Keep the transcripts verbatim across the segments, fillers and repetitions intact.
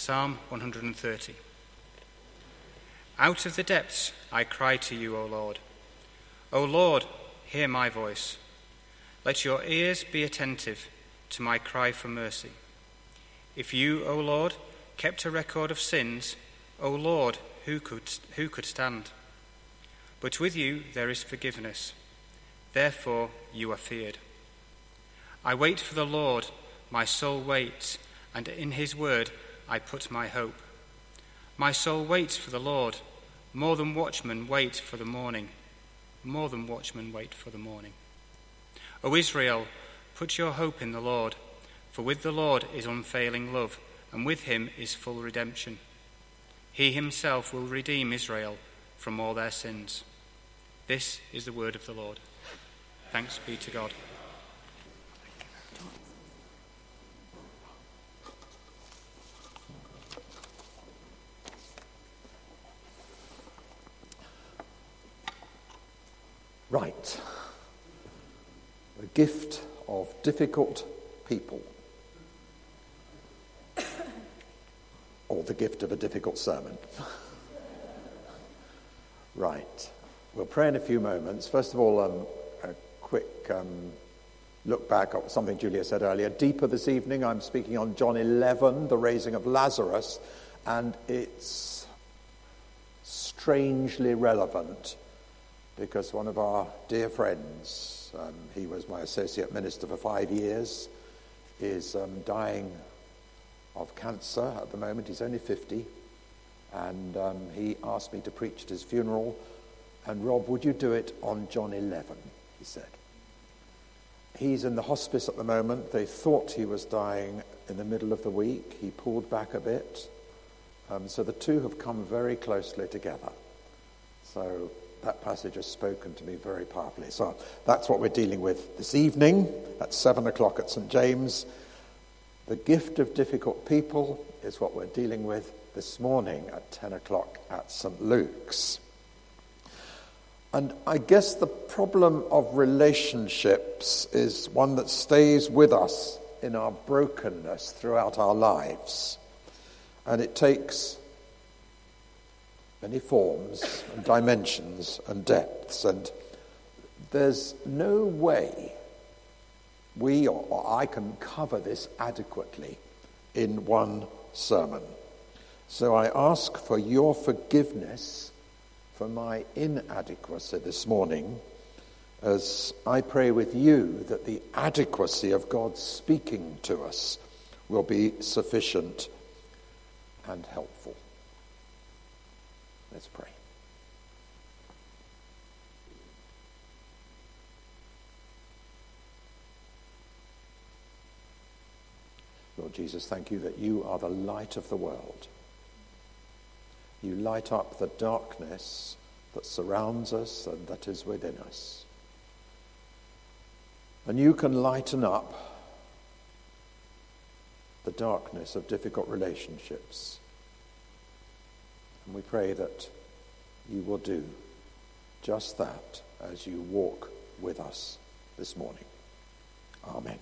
Psalm one hundred thirty. Out of the depths I cry to you, O Lord. O Lord, hear my voice. Let your ears be attentive to my cry for mercy. If you, O Lord, kept a record of sins, O Lord, who could, who could stand? But with you there is forgiveness. Therefore you are feared. I wait for the Lord, my soul waits, and in his word I put my hope. My soul waits for the Lord, more than watchmen wait for the morning, more than watchmen wait for the morning. O Israel, put your hope in the Lord, for with the Lord is unfailing love, and with him is full redemption. He himself will redeem Israel from all their sins. This is the word of the Lord. Thanks be to God. Right. The gift of difficult people. Or the gift of a difficult sermon. Right. We'll pray in a few moments. First of all, um, a quick um, look back at something Julia said earlier. Deeper this evening, I'm speaking on John eleven, the raising of Lazarus, and it's strangely relevant because one of our dear friends, um, he was my associate minister for five years, is um, dying of cancer at the moment. He's only fifty, and um, he asked me to preach at his funeral. And Rob, would you do it on John eleven, he said. He's in the hospice at the moment. They thought he was dying in the middle of the week. He pulled back a bit. Um, so the two have come very closely together. So that passage has spoken to me very powerfully. So that's what we're dealing with this evening at seven o'clock at St James. The gift of difficult people is what we're dealing with this morning at ten o'clock at St Luke's. And I guess the problem of relationships is one that stays with us in our brokenness throughout our lives. And it takes many forms and dimensions and depths. And there's no way we or, or I can cover this adequately in one sermon. So I ask for your forgiveness for my inadequacy this morning, as I pray with you that the adequacy of God speaking to us will be sufficient and helpful. Let's pray. Lord Jesus, thank you that you are the light of the world. You light up the darkness that surrounds us and that is within us. And you can lighten up the darkness of difficult relationships. And we pray that you will do just that as you walk with us this morning. Amen.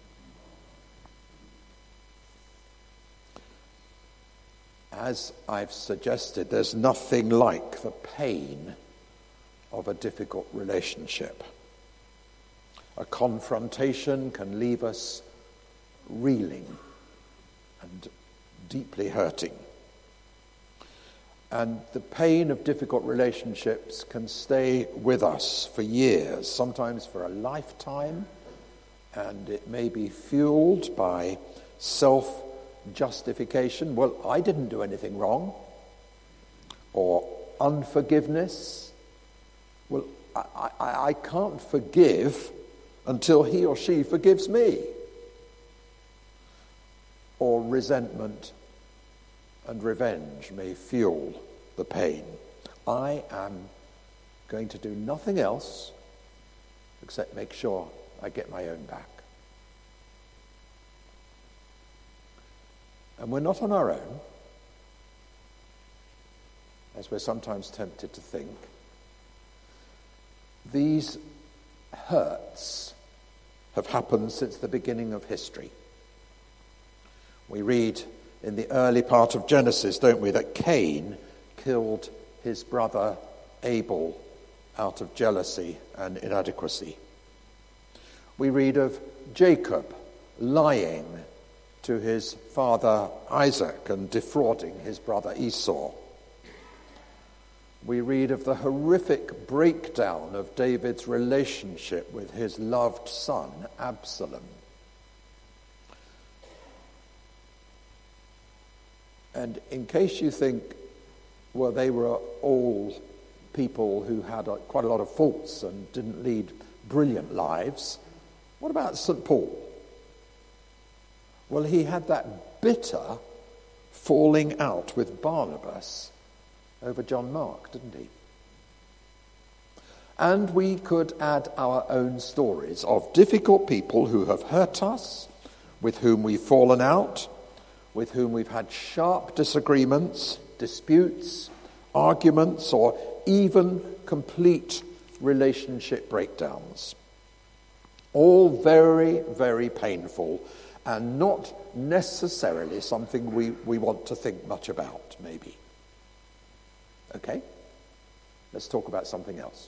As I've suggested, there's nothing like the pain of a difficult relationship. A confrontation can leave us reeling and deeply hurting. And the pain of difficult relationships can stay with us for years, sometimes for a lifetime, and it may be fueled by self-justification. Well, I didn't do anything wrong. Or unforgiveness. Well, I, I, I can't forgive until he or she forgives me. Or resentment and revenge may fuel the pain. I am going to do nothing else except make sure I get my own back. And we're not on our own, as we're sometimes tempted to think. These hurts have happened since the beginning of history. We read in the early part of Genesis, don't we, that Cain killed his brother Abel out of jealousy and inadequacy. We read of Jacob lying to his father Isaac and defrauding his brother Esau. We read of the horrific breakdown of David's relationship with his loved son Absalom. And in case you think, well, they were all people who had a, quite a lot of faults and didn't lead brilliant lives, what about Saint Paul? Well, he had that bitter falling out with Barnabas over John Mark, didn't he? And we could add our own stories of difficult people who have hurt us, with whom we've fallen out, with whom we've had sharp disagreements, disputes, arguments, or even complete relationship breakdowns. All very, very painful and not necessarily something we, we want to think much about, maybe. Okay? Let's talk about something else.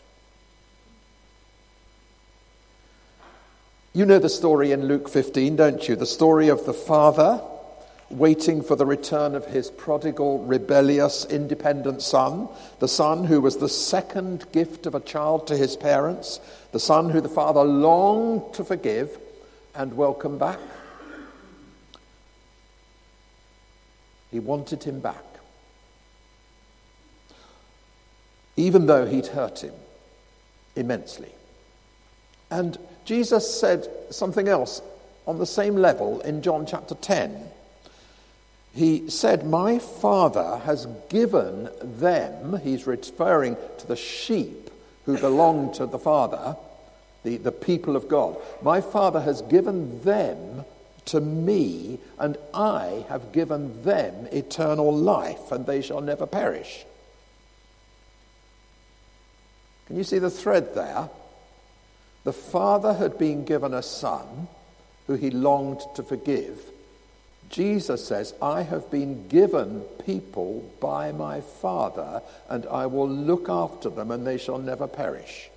You know the story in Luke fifteen, don't you? The story of the father waiting for the return of his prodigal, rebellious, independent son, the son who was the second gift of a child to his parents, the son who the father longed to forgive and welcome back. He wanted him back, even though he'd hurt him immensely. And Jesus said something else on the same level in John chapter ten. He said, my Father has given them, he's referring to the sheep who belong to the Father, the, the people of God. My Father has given them to me, and I have given them eternal life, and they shall never perish. Can you see the thread there? The Father had been given a Son who he longed to forgive. Jesus says, I have been given people by my Father, and I will look after them, and they shall never perish.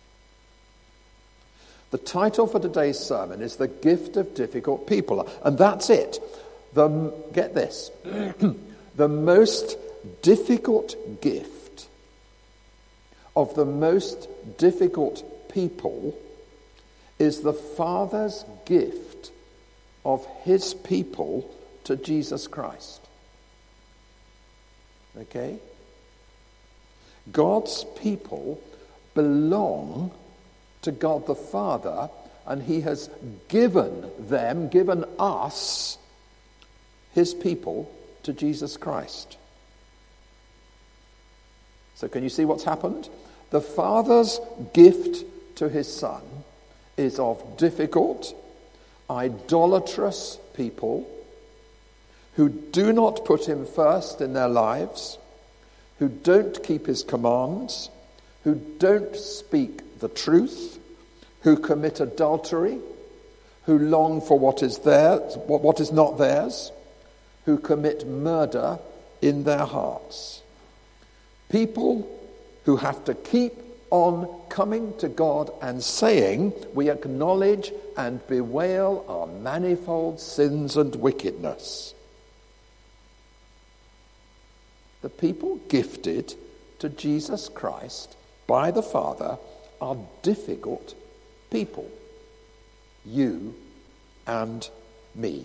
The title for today's sermon is The Gift of Difficult People, and that's it. The, get this, the most difficult gift of the most difficult people is the Father's gift of his people to Jesus Christ. Okay? God's people belong to God the Father, and he has given them, given us, his people, to Jesus Christ. So can you see what's happened? The Father's gift to his Son is of difficult, idolatrous people who do not put him first in their lives, who don't keep his commands, who don't speak the truth, who commit adultery, who long for what is theirs, what is not theirs, who commit murder in their hearts. People who have to keep on coming to God and saying, we acknowledge and bewail our manifold sins and wickedness. The people gifted to Jesus Christ by the Father are difficult people. You and me.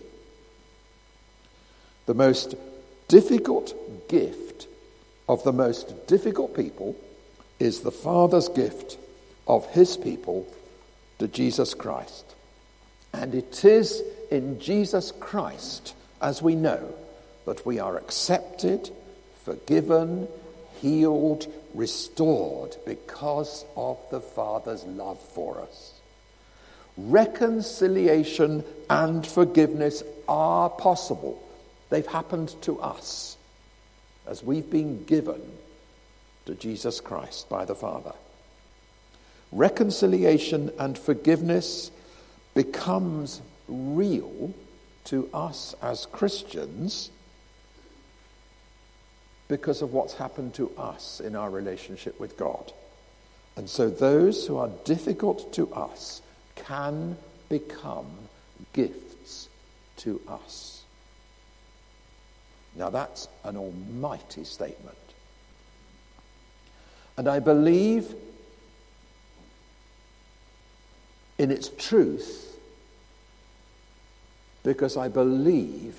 The most difficult gift of the most difficult people is the Father's gift of his people to Jesus Christ. And it is in Jesus Christ, as we know, that we are accepted, forgiven, healed, restored because of the Father's love for us. Reconciliation and forgiveness are possible. They've happened to us as we've been given to Jesus Christ by the Father. Reconciliation and forgiveness becomes real to us as Christians because of what's happened to us in our relationship with God. And so those who are difficult to us can become gifts to us. Now that's an almighty statement. And I believe in its truth because I believe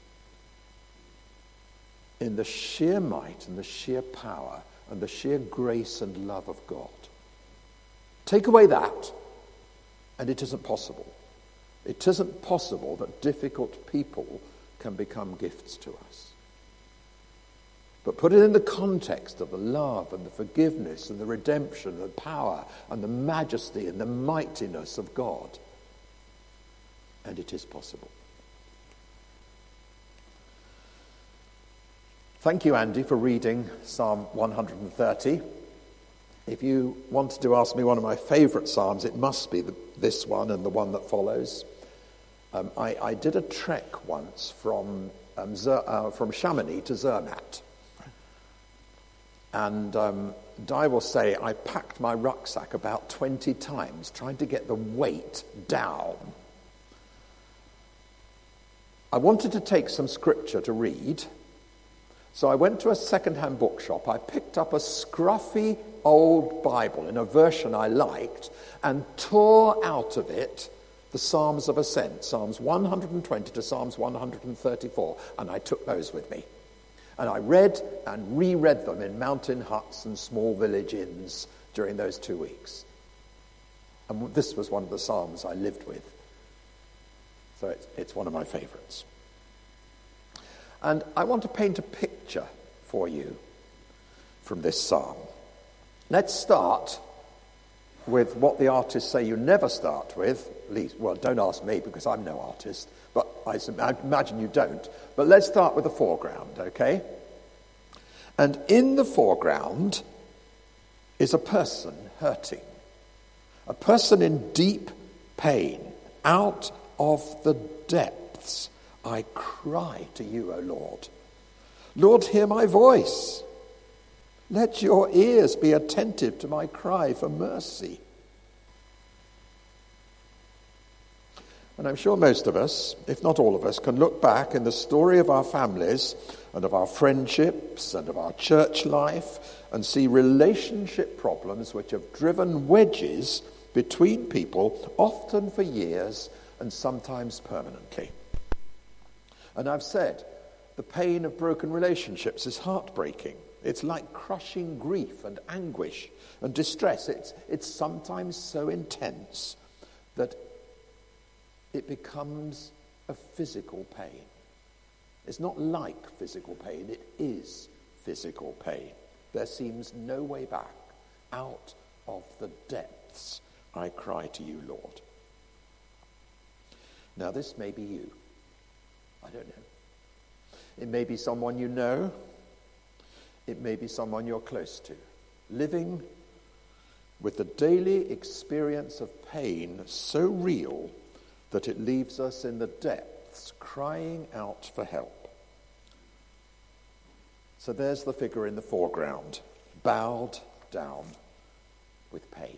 in the sheer might and the sheer power and the sheer grace and love of God. Take away that, and it isn't possible. It isn't possible that difficult people can become gifts to us. But put it in the context of the love and the forgiveness and the redemption and the power and the majesty and the mightiness of God, and it is possible. Thank you, Andy, for reading Psalm one hundred thirty. If you wanted to ask me one of my favourite psalms, it must be the, this one and the one that follows. Um, I, I did a trek once from um, Zer, uh, from Chamonix to Zermatt. And um, Di will say I packed my rucksack about twenty times trying to get the weight down. I wanted to take some scripture to read, so I went to a second-hand bookshop. I picked up a scruffy old Bible in a version I liked and tore out of it the Psalms of Ascent, Psalms one hundred twenty to Psalms one hundred thirty-four, and I took those with me. And I read and reread them in mountain huts and small village inns during those two weeks. And this was one of the psalms I lived with. So it's, it's one of my favorites. And I want to paint a picture for you from this psalm. Let's start with what the artists say you never start with. At least, well, don't ask me because I'm no artist, but I imagine you don't. But let's start with the foreground, okay? And in the foreground is a person hurting, a person in deep pain. Out of the depths I cry to you, O Lord. Lord, hear my voice. Let your ears be attentive to my cry for mercy. And I'm sure most of us, if not all of us, can look back in the story of our families and of our friendships and of our church life and see relationship problems which have driven wedges between people, often for years and sometimes permanently. And I've said, the pain of broken relationships is heartbreaking. It's like crushing grief and anguish and distress. It's, it's sometimes so intense that it becomes a physical pain. It's not like physical pain, it is physical pain. There seems no way back. Out of the depths I cry to you, Lord. Now this may be you. I don't know. It may be someone you know. It may be someone you're close to, living with the daily experience of pain so real that it leaves us in the depths, crying out for help. So there's the figure in the foreground, bowed down with pain.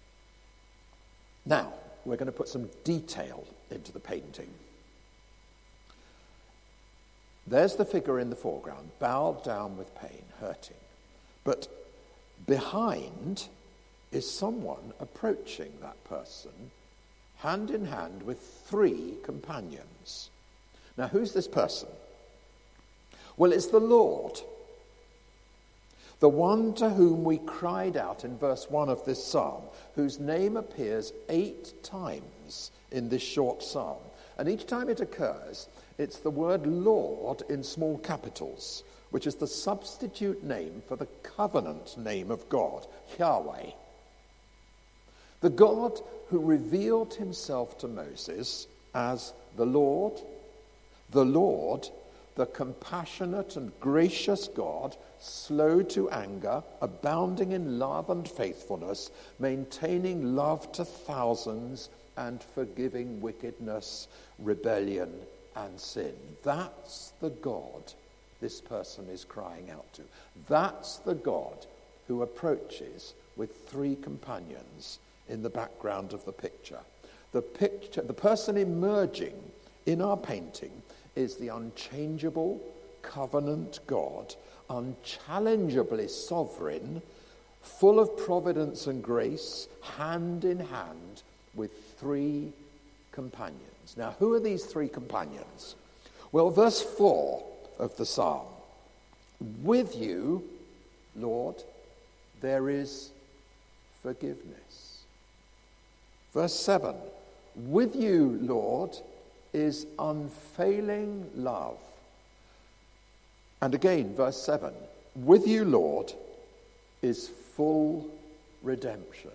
Now, we're going to put some detail into the painting. There's the figure in the foreground, bowed down with pain, hurting. But behind is someone approaching that person, hand in hand with three companions. Now, who's this person? Well, it's the Lord, the one to whom we cried out in verse one of this psalm, whose name appears eight times in this short psalm. And each time it occurs, it's the word Lord in small capitals, which is the substitute name for the covenant name of God, Yahweh. The God who revealed himself to Moses as the Lord, the Lord, the compassionate and gracious God, slow to anger, abounding in love and faithfulness, maintaining love to thousands, and forgiving wickedness, rebellion, and sin. That's the God this person is crying out to. That's the God who approaches with three companions in the background of the picture. The picture, the person emerging in our painting is the unchangeable covenant God, unchallengeably sovereign, full of providence and grace, hand in hand with three companions. Now, who are these three companions? Well, verse four of the psalm. With you, Lord, there is forgiveness. Verse seven. With you, Lord, is unfailing love. And again, verse seven. With you, Lord, is full redemption.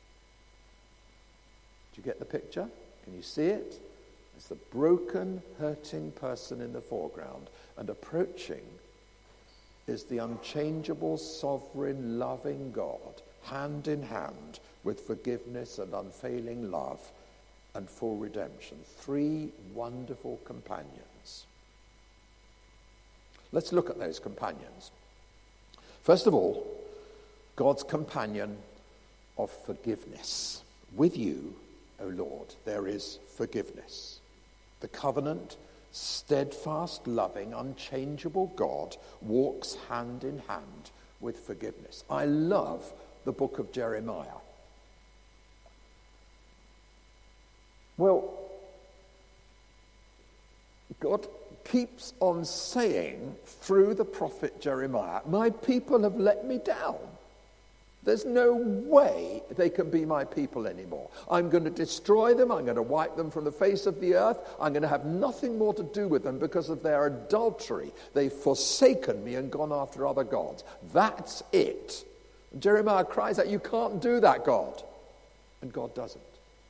Do you get the picture? Can you see it? It's the broken, hurting person in the foreground, and approaching is the unchangeable, sovereign, loving God, hand in hand with forgiveness and unfailing love and full redemption. Three wonderful companions. Let's look at those companions. First of all, God's companion of forgiveness. With you, O Lord, there is forgiveness. The covenant, steadfast, loving, unchangeable God walks hand in hand with forgiveness. I love the book of Jeremiah. Well, God keeps on saying through the prophet Jeremiah, my people have let me down. There's no way they can be my people anymore. I'm going to destroy them. I'm going to wipe them from the face of the earth. I'm going to have nothing more to do with them because of their adultery. They've forsaken me and gone after other gods. That's it. And Jeremiah cries out, you can't do that, God. And God doesn't.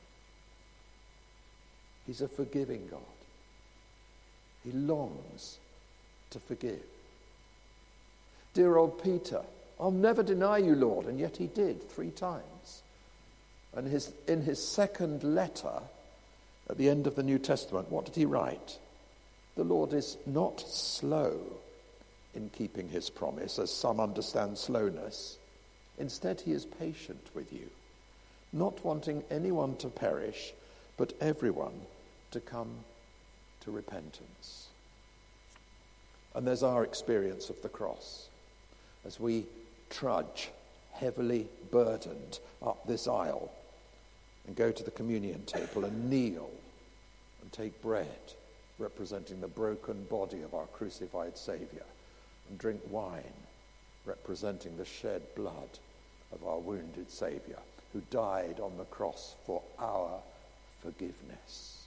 He's a forgiving God. He longs to forgive. Dear old Peter, I'll never deny you, Lord, and yet he did three times. And his, in his second letter, at the end of the New Testament, what did he write? The Lord is not slow in keeping his promise, as some understand slowness. Instead, he is patient with you, not wanting anyone to perish, but everyone to come to repentance. And there's our experience of the cross. As we trudge, heavily burdened, up this aisle and go to the communion table and kneel and take bread, representing the broken body of our crucified Saviour, and drink wine, representing the shed blood of our wounded Saviour, who died on the cross for our forgiveness.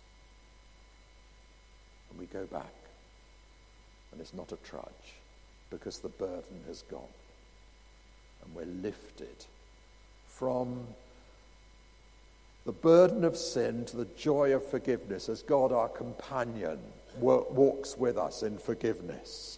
And we go back, and it's not a trudge, because the burden has gone. And we're lifted from the burden of sin to the joy of forgiveness as God, our companion, walks with us in forgiveness.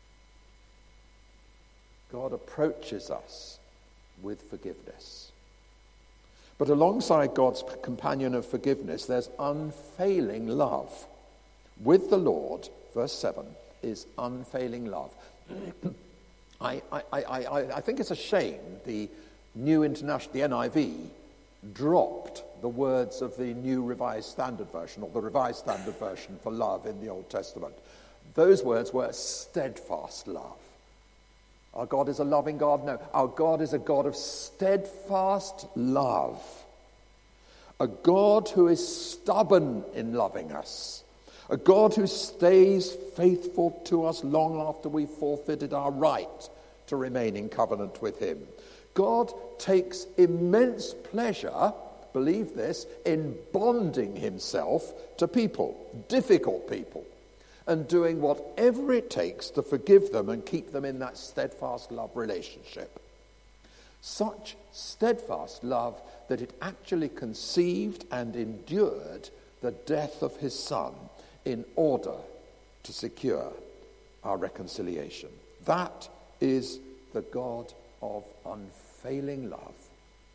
God approaches us with forgiveness. But alongside God's companion of forgiveness, there's unfailing love. With the Lord, verse seven, is unfailing love. I, I, I, I think it's a shame the New International, the N I V, dropped the words of the New Revised Standard Version, or the Revised Standard Version for love in the Old Testament. Those words were steadfast love. Our God is a loving God? No. Our God is a God of steadfast love. A God who is stubborn in loving us. A God who stays faithful to us long after we've forfeited our right to remain in covenant with him. God takes immense pleasure, believe this, in bonding himself to people, difficult people, and doing whatever it takes to forgive them and keep them in that steadfast love relationship. Such steadfast love that it actually conceived and endured the death of his Son in order to secure our reconciliation. That is the God of unfailing love.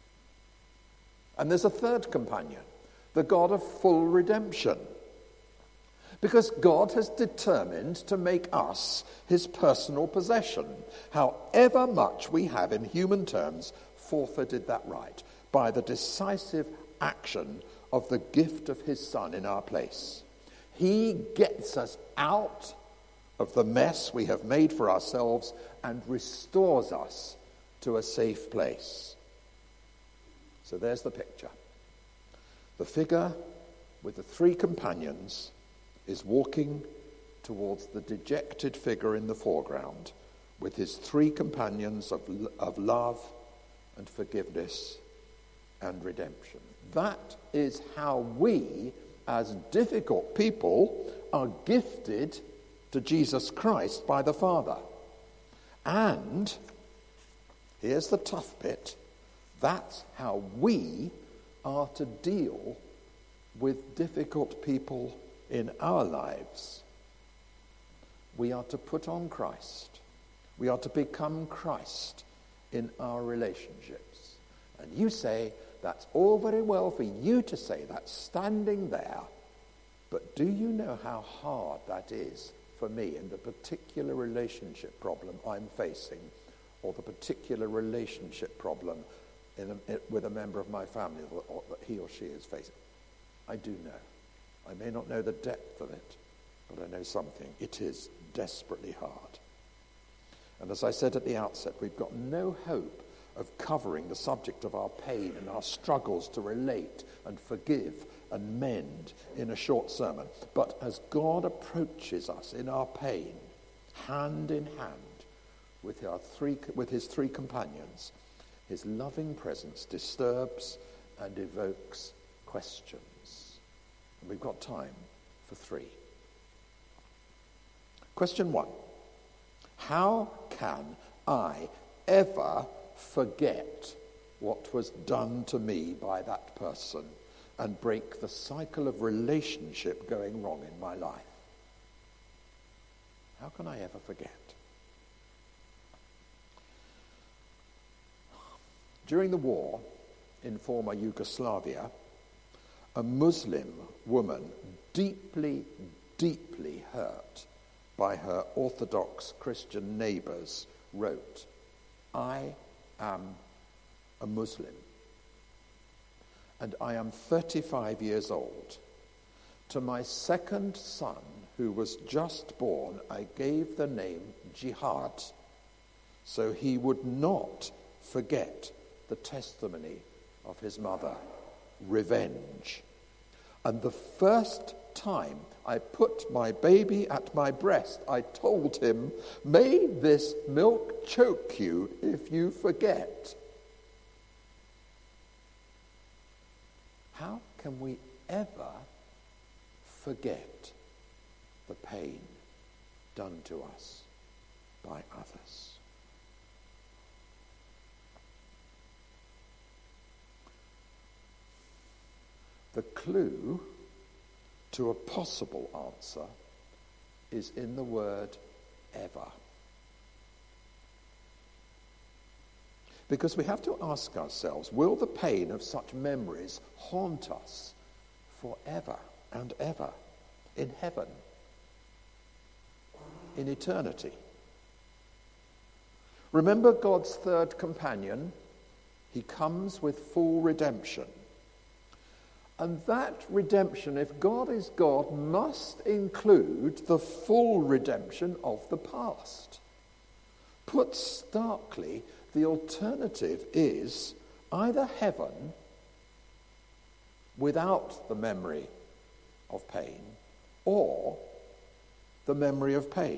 And there's a third companion, the God of full redemption. Because God has determined to make us his personal possession, however much we have in human terms forfeited that right by the decisive action of the gift of his Son in our place. He gets us out of the mess we have made for ourselves and restores us to a safe place. So there's the picture. The figure with the three companions is walking towards the dejected figure in the foreground with his three companions of, of love and forgiveness and redemption. That is how we, as difficult people, are gifted to Jesus Christ by the Father. And, here's the tough bit, that's how we are to deal with difficult people in our lives. We are to put on Christ. We are to become Christ in our relationships. And you say, that's all very well for you to say that standing there, but do you know how hard that is for me in the particular relationship problem I'm facing, or the particular relationship problem in a, with a member of my family that he or she is facing? I do know. I may not know the depth of it, but I know something. It is desperately hard. And as I said at the outset, we've got no hope of covering the subject of our pain and our struggles to relate and forgive and mend in a short sermon. But as God approaches us in our pain, hand in hand with our three, with his three companions, his loving presence disturbs and evokes questions. And we've got time for three. Question one. How can I ever forget what was done to me by that person and break the cycle of relationship going wrong in my life? How can I ever forget? During the war in former Yugoslavia, a Muslim woman, deeply, deeply hurt by her Orthodox Christian neighbors, wrote, I am a Muslim, and I am thirty-five years old. To my second son, who was just born, I gave the name Jihad, so he would not forget the testimony of his mother, revenge. And the first time I put my baby at my breast, I told him, may this milk choke you if you forget. How can we ever forget the pain done to us by others? The clue to a possible answer is in the word ever. Because we have to ask ourselves, will the pain of such memories haunt us forever and ever in heaven, in eternity? Remember God's third companion? He comes with full redemption. And that redemption, if God is God, must include the full redemption of the past. Put starkly, the alternative is either heaven without the memory of pain, or the memory of pain.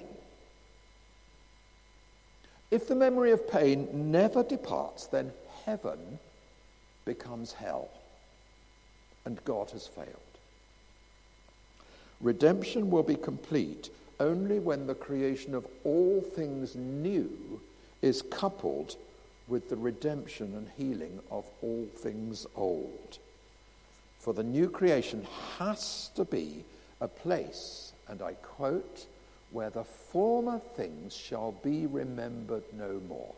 If the memory of pain never departs, then heaven becomes hell. And God has failed. Redemption will be complete only when the creation of all things new is coupled with the redemption and healing of all things old. For the new creation has to be a place, and I quote, where the former things shall be remembered no more.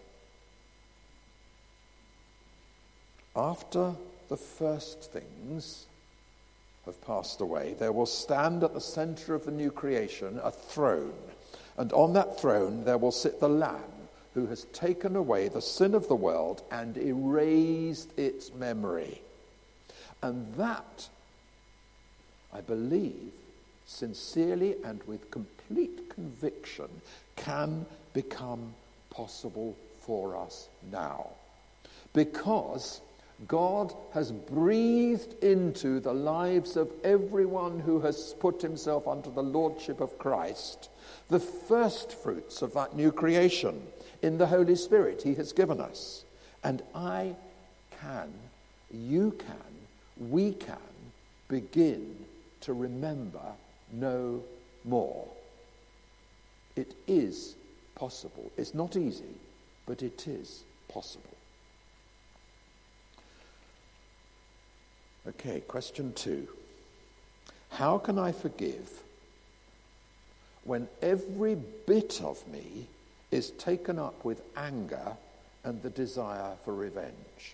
After the first things have passed away, there will stand at the center of the new creation a throne. And on that throne there will sit the Lamb who has taken away the sin of the world and erased its memory. And that, I believe, sincerely and with complete conviction, can become possible for us now. Because God has breathed into the lives of everyone who has put himself under the lordship of Christ the first fruits of that new creation in the Holy Spirit he has given us. And I can, you can, we can begin to remember no more. It is possible. It's not easy, but it is possible. Okay, question two. How can I forgive when every bit of me is taken up with anger and the desire for revenge?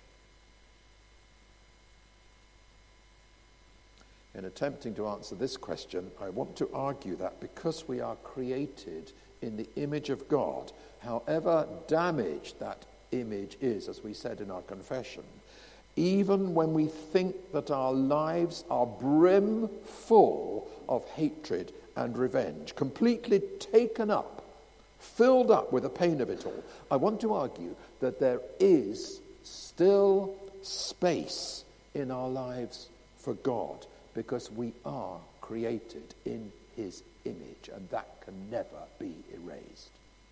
In attempting to answer this question, I want to argue that because we are created in the image of God, however damaged that image is, as we said in our confession, even when we think that our lives are brim full of hatred and revenge, completely taken up, filled up with the pain of it all, I want to argue that there is still space in our lives for God, because we are created in his image, and that can never be erased.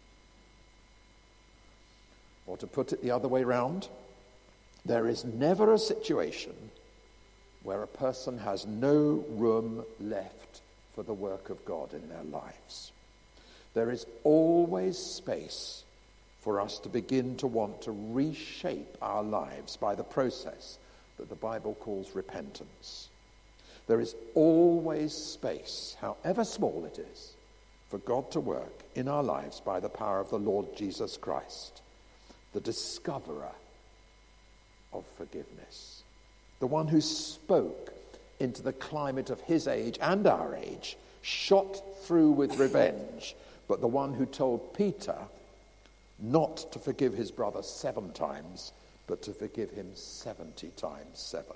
Or to put it the other way round, there is never a situation where a person has no room left for the work of God in their lives. There is always space for us to begin to want to reshape our lives by the process that the Bible calls repentance. There is always space, however small it is, for God to work in our lives by the power of the Lord Jesus Christ, the discoverer of forgiveness, the one who spoke into the climate of his age and our age, shot through with revenge, but the one who told Peter not to forgive his brother seven times, but to forgive him seventy times seven.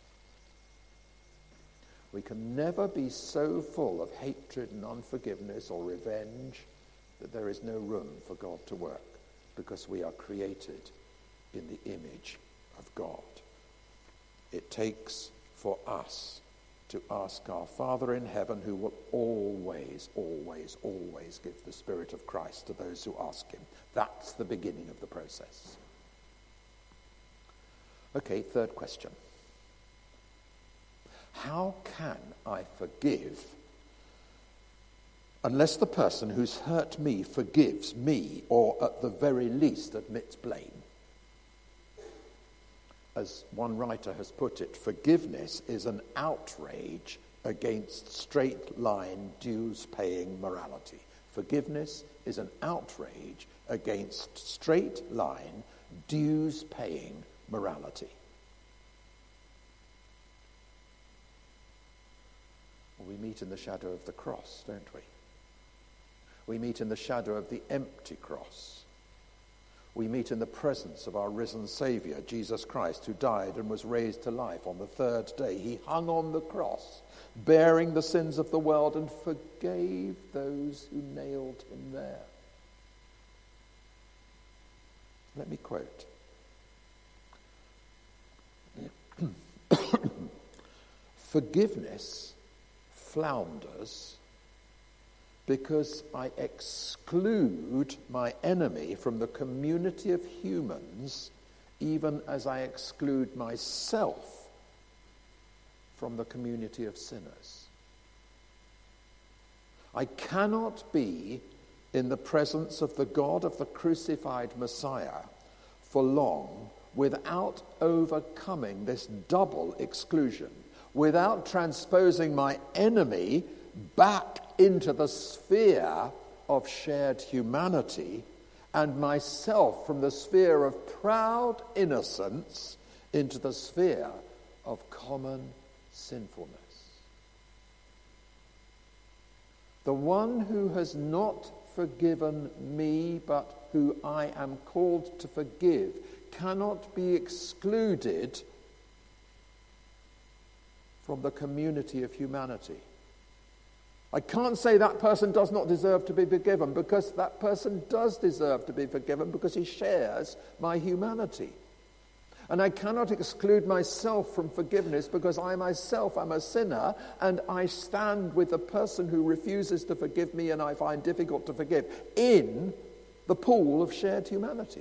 We can never be so full of hatred and unforgiveness or revenge that there is no room for God to work, because we are created in the image of God. It takes for us to ask our Father in heaven, who will always, always, always give the Spirit of Christ to those who ask him. That's the beginning of the process. Okay, third question. How can I forgive unless the person who's hurt me forgives me, or at the very least admits blame? As one writer has put it, forgiveness is an outrage against straight-line, dues-paying morality. Forgiveness is an outrage against straight-line, dues-paying morality. We meet in the shadow of the cross, don't we? We meet in the shadow of the empty cross. We meet in the presence of our risen Saviour, Jesus Christ, who died and was raised to life on the third day. He hung on the cross, bearing the sins of the world, and forgave those who nailed him there. Let me quote. Forgiveness flounders because I exclude my enemy from the community of humans, even as I exclude myself from the community of sinners. I cannot be in the presence of the God of the crucified Messiah for long without overcoming this double exclusion, without transposing my enemy back into the sphere of shared humanity, and myself from the sphere of proud innocence into the sphere of common sinfulness. The one who has not forgiven me, but who I am called to forgive, cannot be excluded from the community of humanity. I can't say that person does not deserve to be forgiven, because that person does deserve to be forgiven because he shares my humanity. And I cannot exclude myself from forgiveness because I myself am a sinner and I stand with the person who refuses to forgive me and I find difficult to forgive in the pool of shared humanity.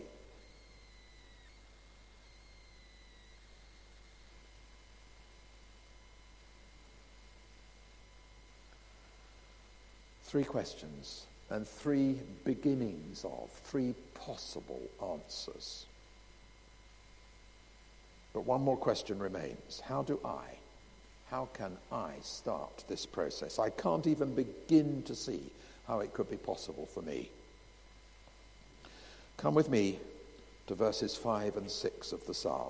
Three questions and three beginnings of, three possible answers. But one more question remains. How do I, how can I start this process? I can't even begin to see how it could be possible for me. Come with me to verses five and six of the psalm.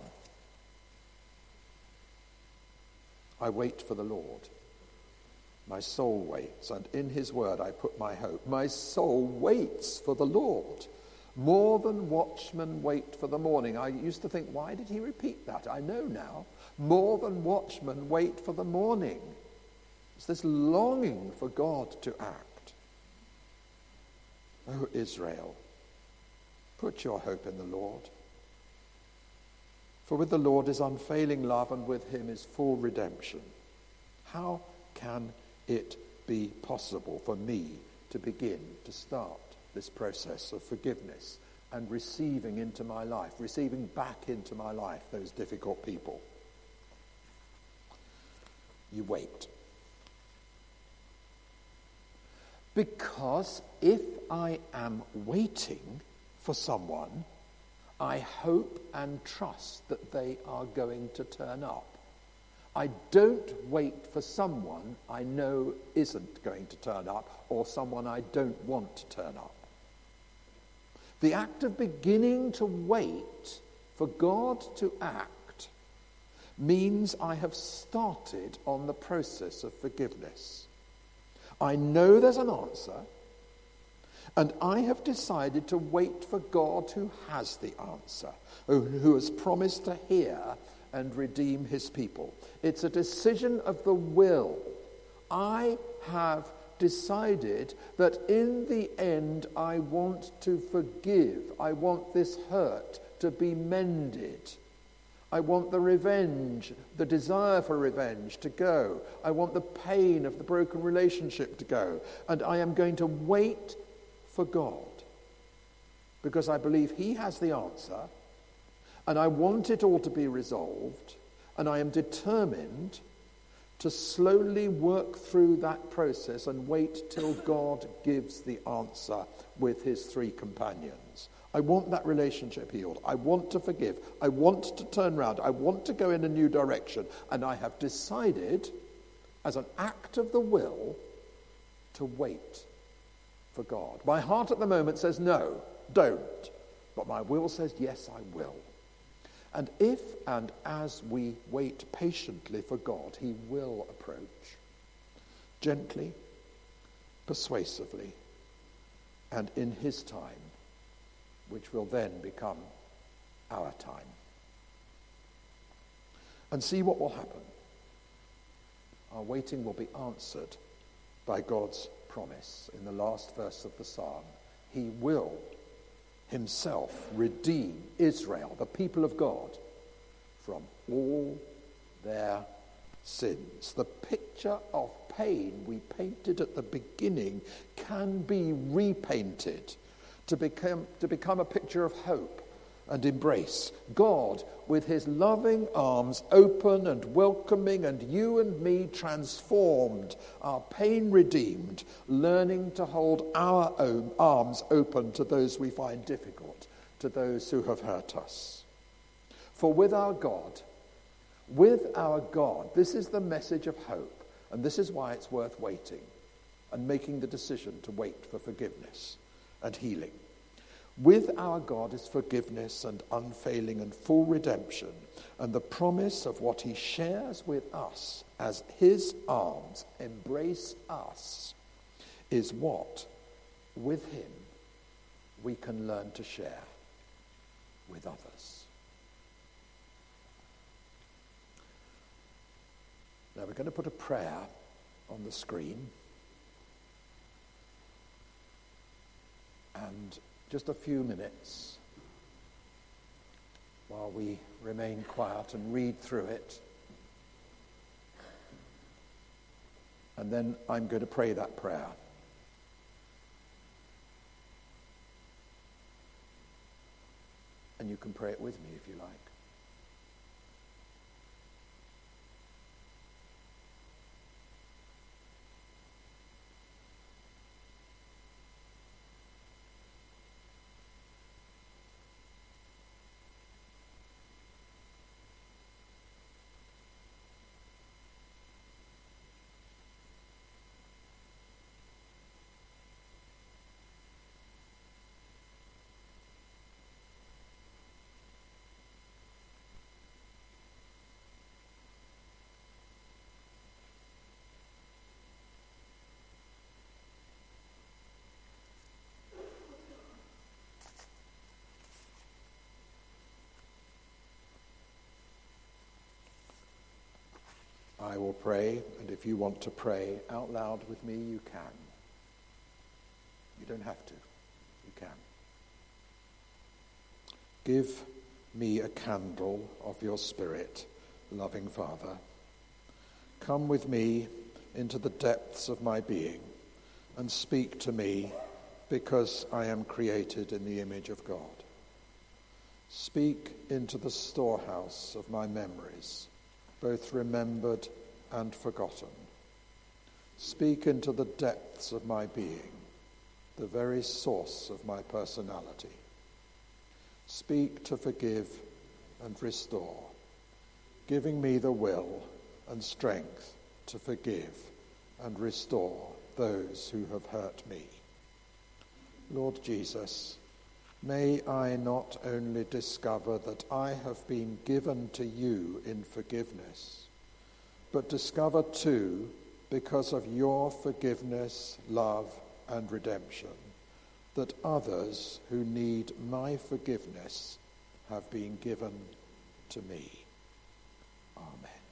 I wait for the Lord. My soul waits, and in his word I put my hope. My soul waits for the Lord. More than watchmen wait for the morning. I used to think, why did he repeat that? I know now. More than watchmen wait for the morning. It's this longing for God to act. O Israel, put your hope in the Lord. For with the Lord is unfailing love, and with him is full redemption. How can it be possible for me to begin to start this process of forgiveness and receiving into my life, receiving back into my life those difficult people? You wait. Because if I am waiting for someone, I hope and trust that they are going to turn up. I don't wait for someone I know isn't going to turn up, or someone I don't want to turn up. The act of beginning to wait for God to act means I have started on the process of forgiveness. I know there's an answer, and I have decided to wait for God who has the answer, who has promised to hear and redeem his people. It's a decision of the will. I have decided that in the end I want to forgive. I want this hurt to be mended. I want the revenge, the desire for revenge to go. I want the pain of the broken relationship to go. And I am going to wait for God because I believe he has the answer, and I want it all to be resolved, and I am determined to slowly work through that process and wait till God gives the answer with his three companions. I want that relationship healed. I want to forgive. I want to turn round. I want to go in a new direction. And I have decided, as an act of the will, to wait for God. My heart at the moment says, no, don't. But my will says, yes, I will. And if and as we wait patiently for God, he will approach gently, persuasively, and in his time, which will then become our time. And see what will happen. Our waiting will be answered by God's promise in the last verse of the psalm. He will himself redeem Israel, the people of God, from all their sins. The picture of pain we painted at the beginning can be repainted to become, to become a picture of hope and embrace. God, with his loving arms open and welcoming, and you and me transformed, our pain redeemed, learning to hold our own arms open to those we find difficult, to those who have hurt us. For with our God, with our God, this is the message of hope, and this is why it's worth waiting and making the decision to wait for forgiveness and healing. With our God is forgiveness and unfailing and full redemption, and the promise of what he shares with us as his arms embrace us is what, with him, we can learn to share with others. Now we're going to put a prayer on the screen, and just a few minutes while we remain quiet and read through it. And then I'm going to pray that prayer. And you can pray it with me if you like. I will pray, and if you want to pray out loud with me, you can. You don't have to. You can. Give me a candle of your Spirit, loving Father. Come with me into the depths of my being and speak to me, because I am created in the image of God. Speak into the storehouse of my memories, both remembered and forgotten. Speak into the depths of my being, the very source of my personality. Speak to forgive and restore, giving me the will and strength to forgive and restore those who have hurt me. Lord Jesus, may I not only discover that I have been given to you in forgiveness, but discover too, because of your forgiveness, love, and redemption, that others who need my forgiveness have been given to me. Amen.